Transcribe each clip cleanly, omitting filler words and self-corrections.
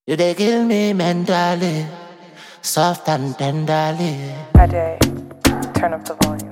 You they kill me mentally, soft and tenderly. Ajay, turn up the volume.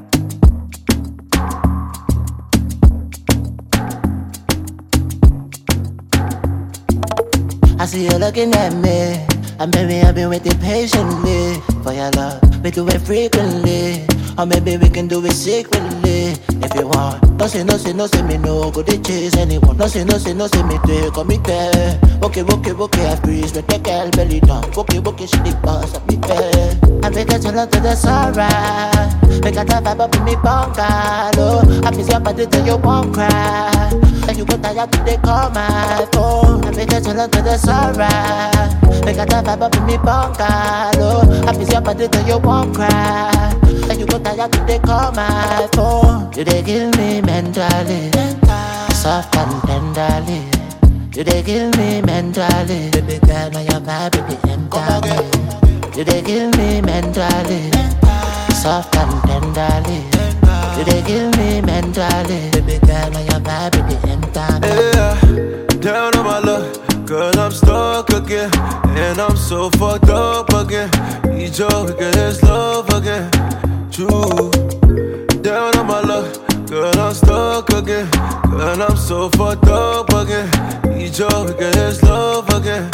I see you looking at me, and baby I've been waiting patiently for your love. We do it frequently, or maybe we can do it secretly if you want. No say, no say, no say me no go to chase anyone. No say, no say, no say me take on me there. Okay, I freeze with the girl belly down. Okay, she the boss of me there. I make her turn up to the sunrise. Make her vibe up in me bungalow. I miss your body till you won't cry. And you go tired to they call my phone. I make her turn up to the sunrise. Make her vibe up in me bungalow. I miss your body till you won't cry. And you go tired to they call my phone. You they kill me mentally, soft and tenderly. You they kill me mentally. Baby girl, now your vibe, baby, empty. You they kill me mentally, soft and tenderly. You they kill me mentally. Baby girl, now your vibe, baby, empty. Yeah, down on my luck, girl, I'm stuck again. And I'm so fucked up again. Need your weakest love again. True. Down on my luck, girl, I'm stuck again. Girl, I'm so fucked up again. Need your weakest love again.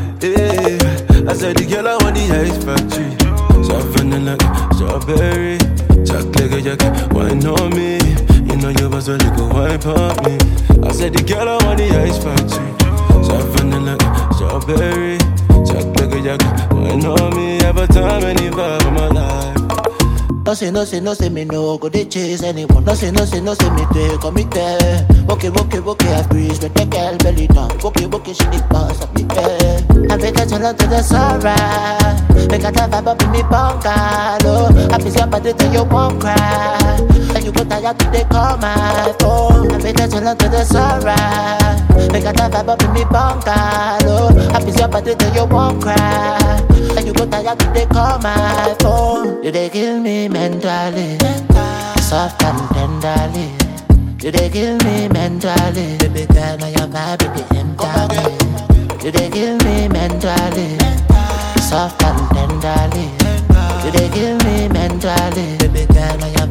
Yeah. I said the girl I want the ice factory. Soft vanilla, strawberry, chocolate, you can wine on me. You know you was a little wine on me. I said the girl I want the ice factory. Soft vanilla, strawberry, chocolate, you can wine on me. Every time, any vibe of my life. No say, no say, no say me no go to chase anyone. No say, no say, no say me take on me there. Okay, I freeze with the girl belly down. Okay, she the boss of me there. I make her turn up to the sunrise. Make her vibe up in me bungalow. I miss your body till you won't cry. And you go tired to they call my phone. I make her turn up to the sunrise. Make her vibe up in me bungalow. I miss your body till you won't cry. And you go tired to they call my phone. You they kill me mentally, soft and tenderly. You they kill me mentally. Baby girl, now your vibe, baby, empty. You they kill me mentally, soft and tenderly. You they kill me mentally. Baby girl, now your